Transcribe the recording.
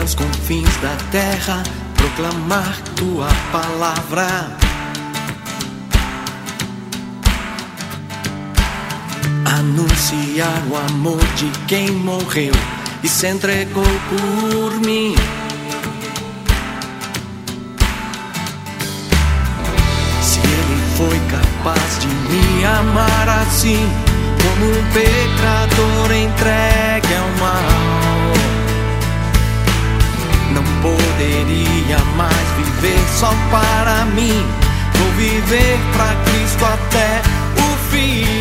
aos confins da terra, proclamar tua palavra. Anunciar o amor de quem morreu e se entregou por mim. Se ele foi capaz de me amar assim, como um pecador entregue ao mal, não poderia mais viver só para mim. Vou viver pra Cristo até o fim.